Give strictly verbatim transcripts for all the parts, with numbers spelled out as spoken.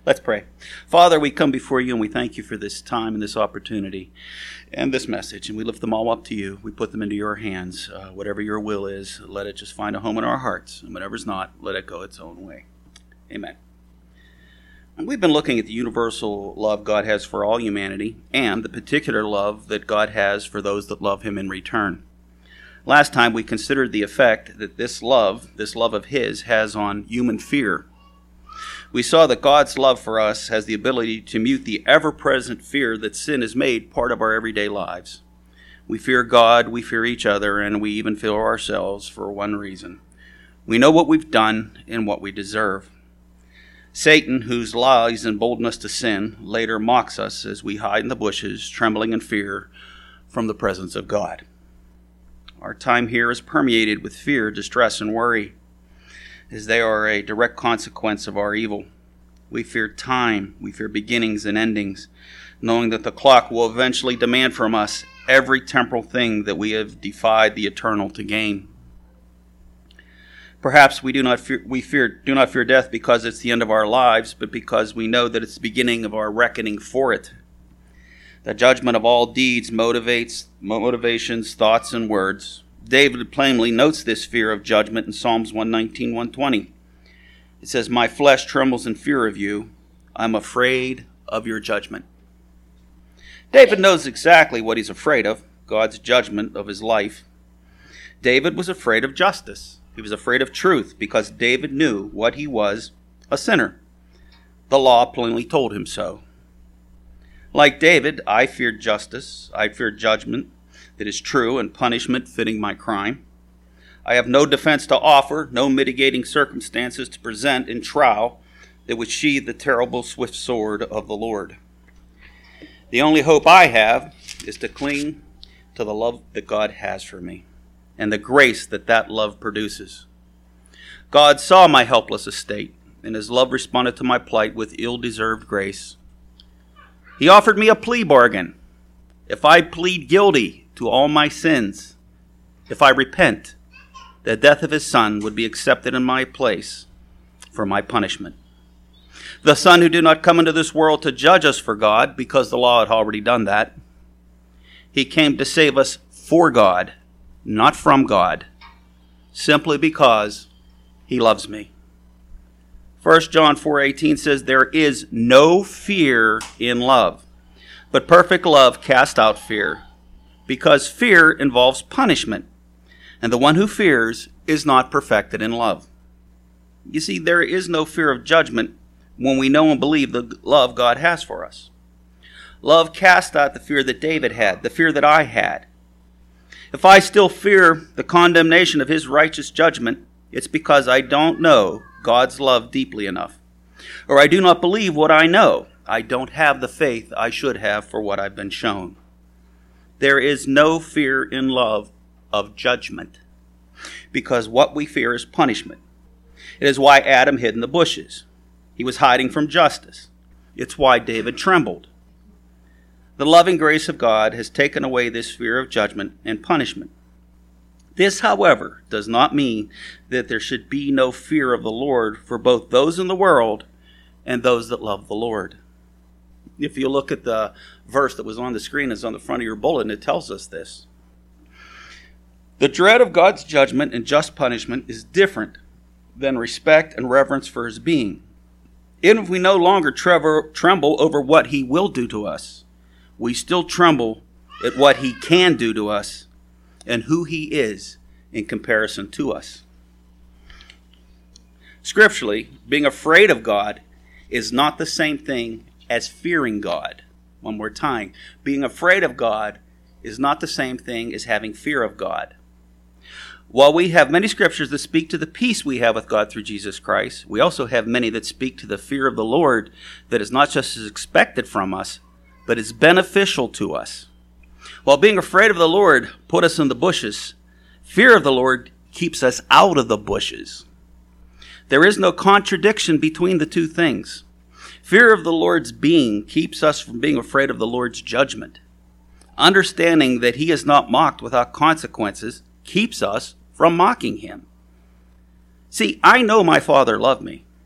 Let's pray. Father, we come before you and we thank you for this time and this opportunity and this message. And we lift them all up to you. We put them into your hands. Uh, whatever your will is, let it just find a home in our hearts. And whatever's not, let it go its own way. Amen. And we've been looking at the universal love God has for all humanity and the particular love that God has for those that love him in return. Last time we considered the effect that this love, this love of his, has on human fear. We saw that God's love for us has the ability to mute the ever-present fear that sin has made part of our everyday lives. We fear God, we fear each other, and we even fear ourselves for one reason. We know what we've done and what we deserve. Satan, whose lies embolden us to sin, later mocks us as we hide in the bushes, trembling in fear from the presence of God. Our time here is permeated with fear, distress, and worry, as they are a direct consequence of our evil. We fear time, we fear beginnings and endings, knowing that the clock will eventually demand from us every temporal thing that we have defied the eternal to gain. Perhaps we do not fear, we fear, do not fear death because it's the end of our lives, but because we know that it's the beginning of our reckoning for it. The judgment of all deeds motivates motivations, thoughts, and words. David plainly notes this fear of judgment in Psalms one nineteen, one twenty. It says, "My flesh trembles in fear of you. I'm afraid of your judgment." David knows exactly what he's afraid of, God's judgment of his life. David was afraid of justice. He was afraid of truth because David knew what he was, a sinner. The law plainly told him so. Like David, I feared justice. I feared judgment that is true and punishment fitting my crime. I have no defense to offer, no mitigating circumstances to present in trial that would sheathe the terrible swift sword of the Lord. The only hope I have is to cling to the love that God has for me and the grace that that love produces. God saw my helpless estate, and his love responded to my plight with ill-deserved grace. He offered me a plea bargain. If I plead guilty to all my sins, if I repent, the death of his son would be accepted in my place for my punishment. The Son who did not come into this world to judge us for God, because the law had already done that. He came to save us for God, not from God, simply because he loves me. First John four eighteen says, "There is no fear in love, but perfect love casts out fear, because fear involves punishment, and the one who fears is not perfected in love." You see, there is no fear of judgment when we know and believe the love God has for us. Love casts out the fear that David had, the fear that I had. If I still fear the condemnation of his righteous judgment, it's because I don't know God's love deeply enough, or I do not believe what I know. I don't have the faith I should have for what I've been shown. There is no fear in love of judgment, because what we fear is punishment. It is why Adam hid in the bushes. He was hiding from justice. It's why David trembled. The loving grace of God has taken away this fear of judgment and punishment. This, however, does not mean that there should be no fear of the Lord for both those in the world and those that love the Lord. If you look at the verse that was on the screen, it's on the front of your bulletin, it tells us this. The dread of God's judgment and just punishment is different than respect and reverence for his being. Even if we no longer trever, tremble over what he will do to us, we still tremble at what he can do to us and who he is in comparison to us. Scripturally, being afraid of God is not the same thing as fearing God. One more time. Being afraid of God is not the same thing as having fear of God. While we have many scriptures that speak to the peace we have with God through Jesus Christ, we also have many that speak to the fear of the Lord that is not just as expected from us, but is beneficial to us. While being afraid of the Lord put us in the bushes, fear of the Lord keeps us out of the bushes. There is no contradiction between the two things. Fear of the Lord's being keeps us from being afraid of the Lord's judgment. Understanding that he is not mocked without consequences keeps us from mocking him. See, I know my Father loved me,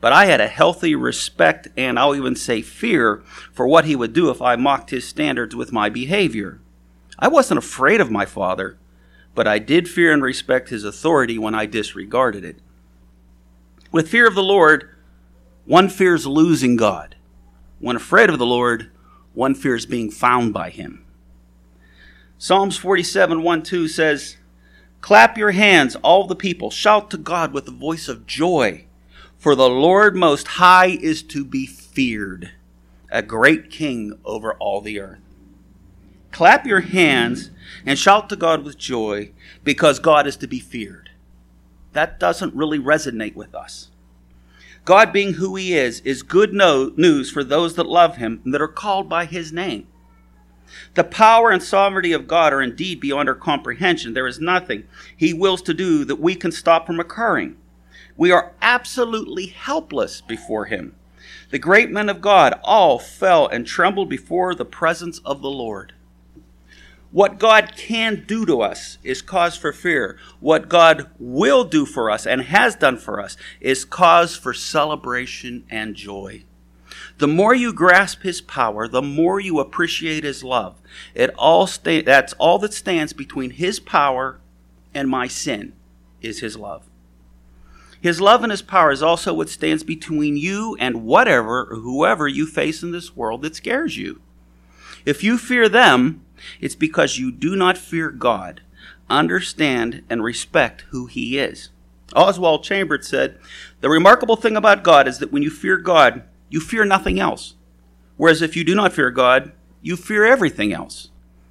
but I had a healthy respect, and I'll even say fear, for what he would do if I mocked his standards with my behavior. I wasn't afraid of my father, but I did fear and respect his authority when I disregarded it. With fear of the Lord, one fears losing God. When afraid of the Lord, one fears being found by him. Psalms forty-seven, one, two says, "Clap your hands, all the people. Shout to God with a voice of joy. For the Lord Most High is to be feared, a great king over all the earth." Clap your hands and shout to God with joy, because God is to be feared. That doesn't really resonate with us. God, being who he is, is good no- news for those that love him and that are called by his name. The power and sovereignty of God are indeed beyond our comprehension. There is nothing he wills to do that we can stop from occurring. We are absolutely helpless before him. The great men of God all fell and trembled before the presence of the Lord. What God can do to us is cause for fear. What God will do for us and has done for us is cause for celebration and joy. The more you grasp his power, the more you appreciate his love. It all sta- that's all that stands between his power and my sin is his love. His love and his power is also what stands between you and whatever or whoever you face in this world that scares you. If you fear them, it's because you do not fear God, understand and respect who he is. Oswald Chambers said, "The remarkable thing about God is that when you fear God, you fear nothing else. Whereas if you do not fear God, you fear everything else."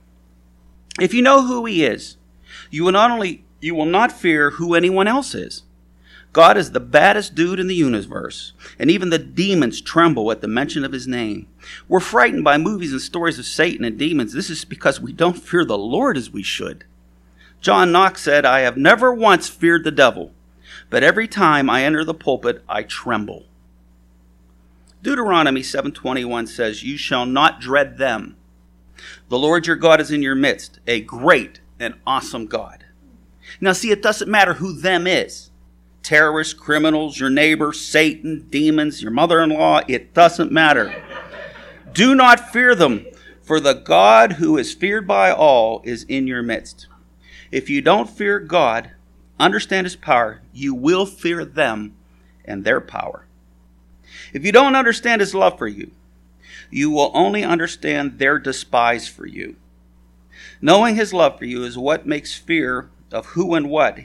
If you know who he is, you will not only you will not fear who anyone else is. God is the baddest dude in the universe, and even the demons tremble at the mention of his name. We're frightened by movies and stories of Satan and demons. This is because we don't fear the Lord as we should. John Knox said, "I have never once feared the devil, but every time I enter the pulpit, I tremble." Deuteronomy seven twenty-one says, "You shall not dread them. The Lord your God is in your midst, a great and awesome God." Now see, it doesn't matter who them is. Terrorists, criminals, your neighbor, Satan, demons, your mother-in-law, it doesn't matter. Do not fear them, for the God who is feared by all is in your midst. If you don't fear God, understand his power, you will fear them and their power. If you don't understand his love for you, you will only understand their despise for you. Knowing his love for you is what makes fear of who and what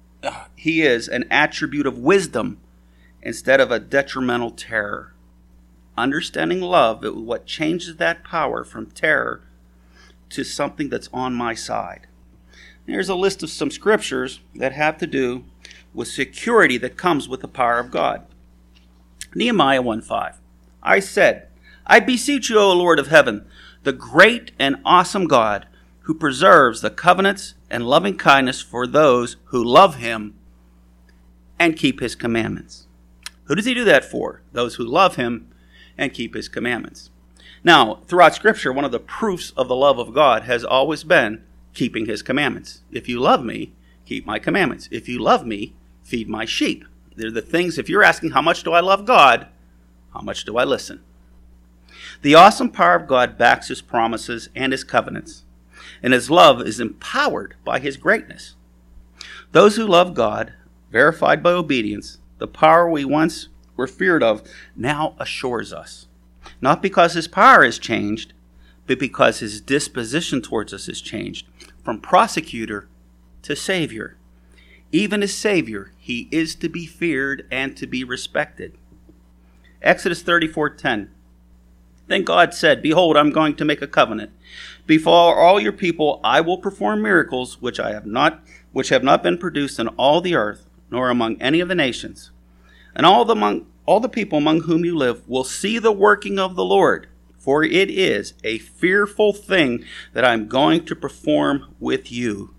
he is an attribute of wisdom instead of a detrimental terror. Understanding love is what changes that power from terror to something that's on my side. Here's a list of some scriptures that have to do with security that comes with the power of God. Nehemiah one five. I said, "I beseech you, O Lord of heaven, the great and awesome God, who preserves the covenants and loving kindness for those who love him and keep his commandments." Who does he do that for? Those who love him and keep his commandments. Now, throughout Scripture, one of the proofs of the love of God has always been keeping his commandments. If you love me, keep my commandments. If you love me, feed my sheep. They're the things, if you're asking how much do I love God, how much do I listen? The awesome power of God backs his promises and his covenants, and his love is empowered by his greatness. Those who love God, verified by obedience, the power we once were feared of now assures us. Not because his power has changed, but because his disposition towards us has changed from prosecutor to savior. Even as savior, he is to be feared and to be respected. Exodus thirty-four ten. Then God said, "Behold, I'm going to make a covenant. Before all your people, I will perform miracles which I have not, which have not been produced in all the earth, nor among any of the nations. And all the among all the people among whom you live will see the working of the Lord, for it is a fearful thing that I'm going to perform with you."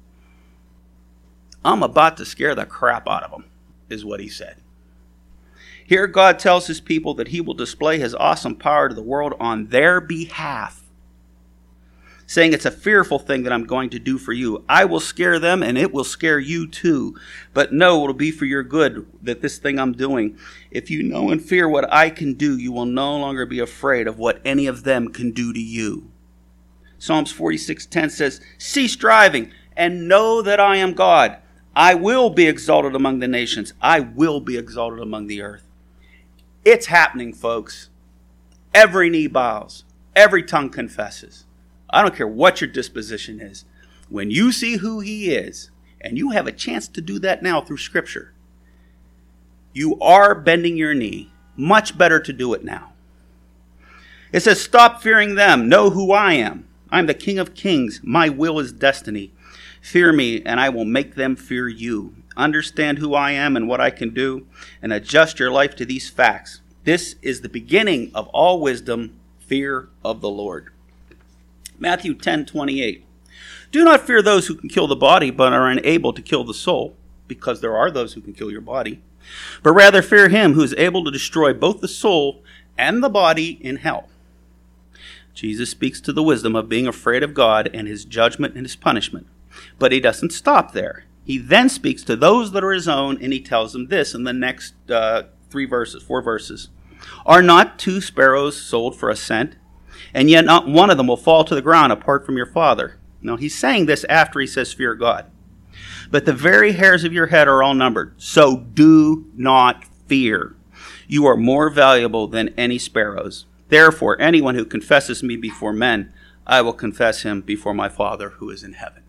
I'm about to scare the crap out of them, is what he said. Here God tells his people that he will display his awesome power to the world on their behalf. saying it's a fearful thing that I'm going to do for you. I will scare them, and it will scare you too. But know it'll be for your good that this thing I'm doing. If you know and fear what I can do, you will no longer be afraid of what any of them can do to you. Psalms forty-six ten says, cease striving and know that I am God. I will be exalted among the nations. I will be exalted among the earth. It's happening, folks. Every knee bows. Every tongue confesses. I don't care what your disposition is. When you see who he is, and you have a chance to do that now through Scripture, you are bending your knee. Much better to do it now. It says, stop fearing them. Know who I am. I'm the King of Kings. My will is destiny. Fear me, and I will make them fear you. Understand who I am and what I can do, and adjust your life to these facts. This is the beginning of all wisdom, fear of the Lord. Matthew ten twenty-eight. Do not fear those who can kill the body, but are unable to kill the soul, because there are those who can kill your body. But rather fear him who is able to destroy both the soul and the body in hell. Jesus speaks to the wisdom of being afraid of God and his judgment and his punishment. But he doesn't stop there. He then speaks to those that are his own, and he tells them this in the next uh, three verses, four verses. Are not two sparrows sold for a cent? And yet not one of them will fall to the ground apart from your Father. Now he's saying this after he says, fear God. But the very hairs of your head are all numbered. So do not fear. You are more valuable than any sparrows. Therefore, anyone who confesses me before men, I will confess him before my Father who is in heaven.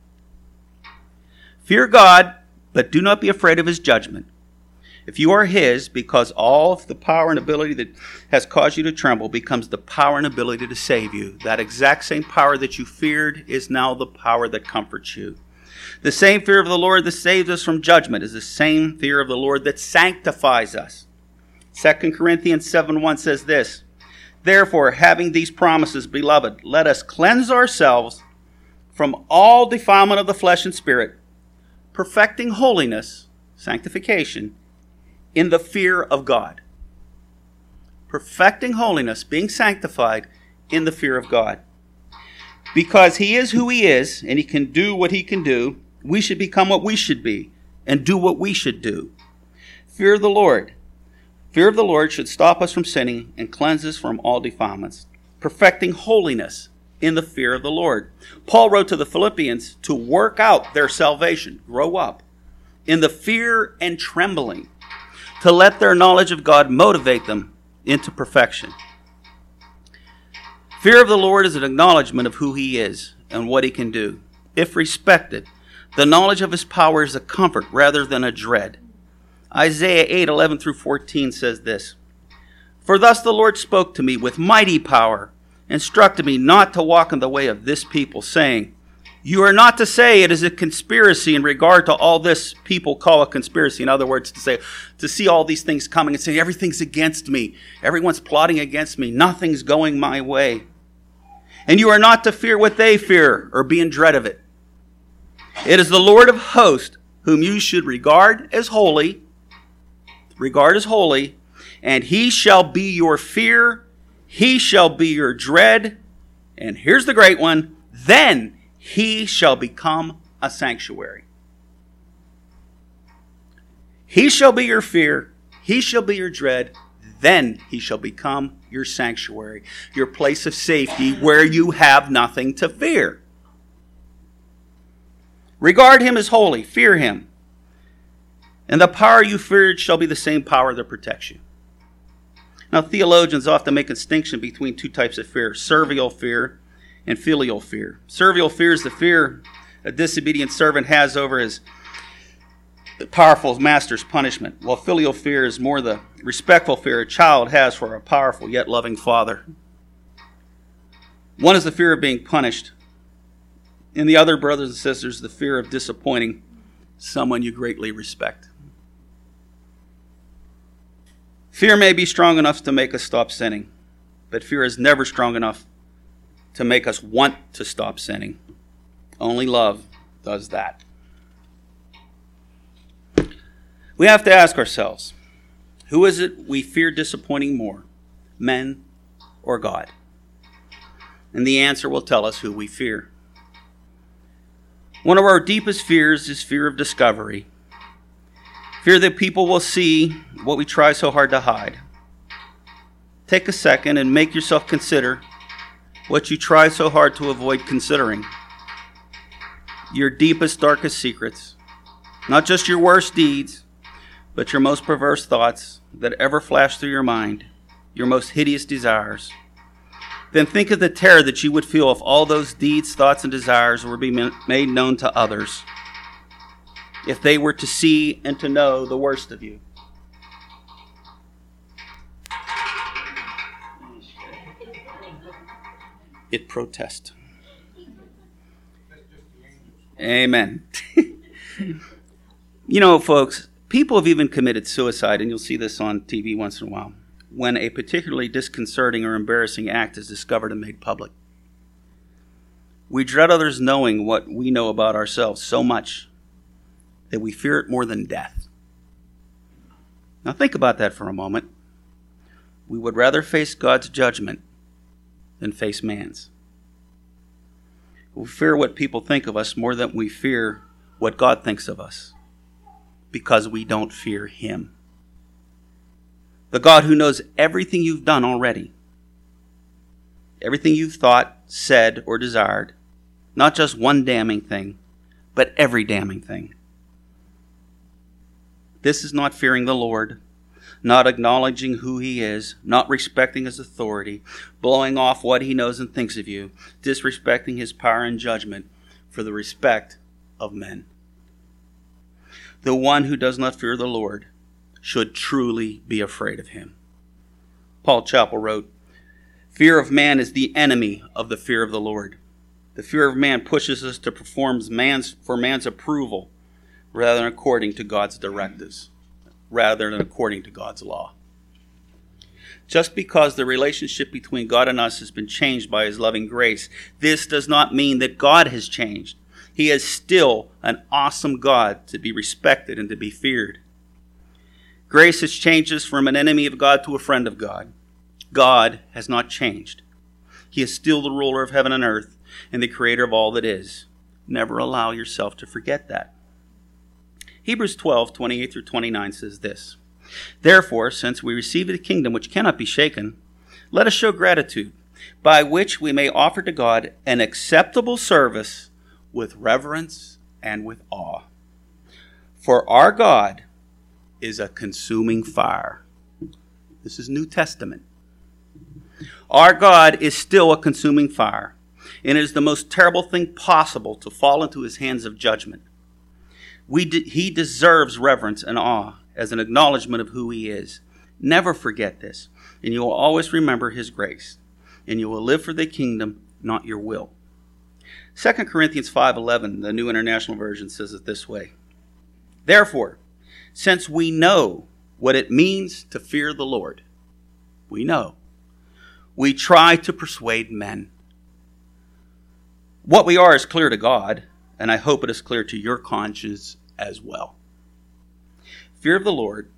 Fear God, but do not be afraid of his judgment. If you are his, because all of the power and ability that has caused you to tremble becomes the power and ability to save you. That exact same power that you feared is now the power that comforts you. The same fear of the Lord that saves us from judgment is the same fear of the Lord that sanctifies us. Second Corinthians seven one says this, therefore, having these promises, beloved, let us cleanse ourselves from all defilement of the flesh and spirit, perfecting holiness, sanctification, in the fear of God. Perfecting holiness, being sanctified in the fear of God. Because he is who he is, and he can do what he can do, we should become what we should be, and do what we should do. Fear of the Lord. Fear of the Lord should stop us from sinning and cleanse us from all defilements. Perfecting holiness in the fear of the Lord. Paul wrote to the Philippians to work out their salvation, grow up, in the fear and trembling, to let their knowledge of God motivate them into perfection. Fear of the Lord is an acknowledgement of who he is and what he can do. If respected, the knowledge of his power is a comfort rather than a dread. Isaiah eight eleven through fourteen says this, for thus the Lord spoke to me with mighty power, instructed me not to walk in the way of this people, saying, you are not to say it is a conspiracy in regard to all this people call a conspiracy. In other words, to say, to see all these things coming and say, everything's against me. Everyone's plotting against me. Nothing's going my way. And you are not to fear what they fear or be in dread of it. It is the Lord of hosts whom you should regard as holy, regard as holy, and he shall be your fear. He shall be your dread. And here's the great one. Then he shall become a sanctuary. He shall be your fear. He shall be your dread. Then he shall become your sanctuary, your place of safety where you have nothing to fear. Regard him as holy. Fear him. And the power you feared shall be the same power that protects you. Now, theologians often make a distinction between two types of fear, servile fear and filial fear. Servile fear is the fear a disobedient servant has over his powerful master's punishment, while filial fear is more the respectful fear a child has for a powerful yet loving father. One is the fear of being punished, and the other, brothers and sisters, the fear of disappointing someone you greatly respect. Fear may be strong enough to make us stop sinning, but fear is never strong enough to make us want to stop sinning. Only love does that. We have to ask ourselves, who is it we fear disappointing more, men or God? And the answer will tell us who we fear. One of our deepest fears is fear of discovery. Fear that people will see what we try so hard to hide. Take a second and make yourself consider what you try so hard to avoid considering. Your deepest, darkest secrets. Not just your worst deeds, but your most perverse thoughts that ever flash through your mind. Your most hideous desires. Then think of the terror that you would feel if all those deeds, thoughts, and desires were being made known to others. If they were to see and to know the worst of you. It protest. Amen. You know, folks, people have even committed suicide, and you'll see this on T V once in a while, when a particularly disconcerting or embarrassing act is discovered and made public. We dread others knowing what we know about ourselves so much that we fear it more than death. Now think about that for a moment. We would rather face God's judgment than face man's. We fear what people think of us more than we fear what God thinks of us, because we don't fear him. The God who knows everything you've done already. Everything you've thought, said, or desired. Not just one damning thing, but every damning thing. This is not fearing the Lord, not acknowledging who he is, not respecting his authority, blowing off what he knows and thinks of you, disrespecting his power and judgment for the respect of men. The one who does not fear the Lord should truly be afraid of him. Paul Chappell wrote, "Fear of man is the enemy of the fear of the Lord. The fear of man pushes us to perform man's, for man's approval rather than according to God's directives, rather than according to God's law." Just because the relationship between God and us has been changed by his loving grace, this does not mean that God has changed. He is still an awesome God to be respected and to be feared. Grace has changed us from an enemy of God to a friend of God. God has not changed. He is still the ruler of heaven and earth and the creator of all that is. Never allow yourself to forget that. Hebrews twelve, twenty-eight through twenty-nine says this, "Therefore, since we receive a kingdom which cannot be shaken, let us show gratitude, by which we may offer to God an acceptable service with reverence and with awe. For our God is a consuming fire." This is New Testament. Our God is still a consuming fire, and it is the most terrible thing possible to fall into his hands of judgment. We de- he deserves reverence and awe as an acknowledgement of who he is. Never forget this, and you will always remember his grace, and you will live for the kingdom, not your will. Second Corinthians five eleven, the New International Version, says it this way, "Therefore, since we know what it means to fear the Lord," we know, "we try to persuade men." What we are is clear to God, and I hope it is clear to your conscience as well. Fear of the Lord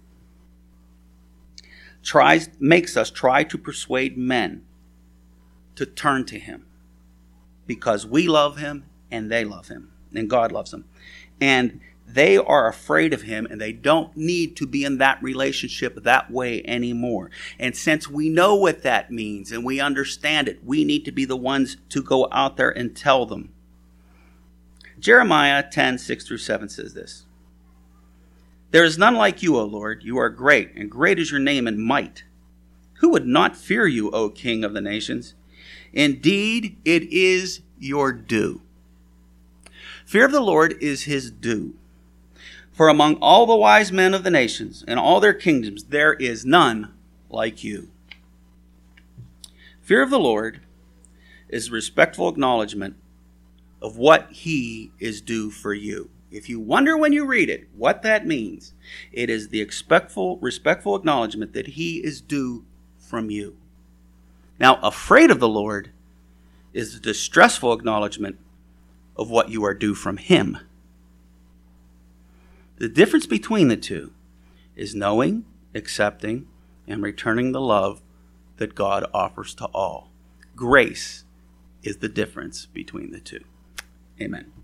tries, makes us try to persuade men to turn to him, because we love him and they love him and God loves him. And they are afraid of him, and they don't need to be in that relationship that way anymore. And since we know what that means and we understand it, we need to be the ones to go out there and tell them. Jeremiah ten, six through seven says this, "There is none like you, O Lord. You are great, and great is your name in might. Who would not fear you, O King of the nations? Indeed, it is your due." Fear of the Lord is his due. "For among all the wise men of the nations and all their kingdoms, there is none like you." Fear of the Lord is respectful acknowledgement of what he is due for you. If you wonder when you read it what that means, it is the respectful, respectful acknowledgement that he is due from you. Now, afraid of the Lord is the distressful acknowledgement of what you are due from him. The difference between the two is knowing, accepting, and returning the love that God offers to all. Grace is the difference between the two. Amen.